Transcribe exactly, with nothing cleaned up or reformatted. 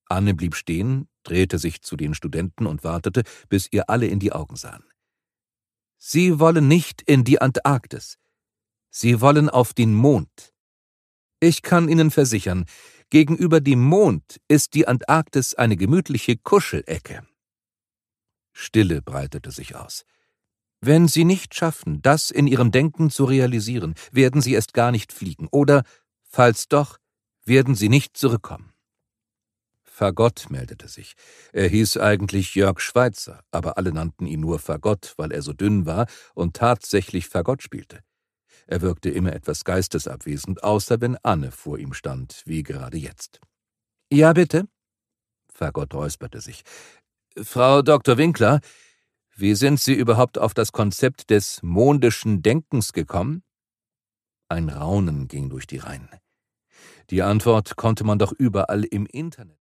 Anne blieb stehen, drehte sich zu den Studenten und wartete, bis ihr alle in die Augen sahen. »Sie wollen nicht in die Antarktis. Sie wollen auf den Mond. Ich kann Ihnen versichern, gegenüber dem Mond ist die Antarktis eine gemütliche Kuschelecke.« Stille breitete sich aus. »Wenn Sie nicht schaffen, das in Ihrem Denken zu realisieren, werden Sie erst gar nicht fliegen, oder, falls doch, werden Sie nicht zurückkommen.« Fagott meldete sich. Er hieß eigentlich Jörg Schweitzer, aber alle nannten ihn nur Fagott, weil er so dünn war und tatsächlich Fagott spielte. Er wirkte immer etwas geistesabwesend, außer wenn Anne vor ihm stand, wie gerade jetzt. »Ja, bitte?« Fagott räusperte sich. »Frau Doktor Winkler, wie sind Sie überhaupt auf das Konzept des mondischen Denkens gekommen?« Ein Raunen ging durch die Reihen. Die Antwort konnte man doch überall im Internet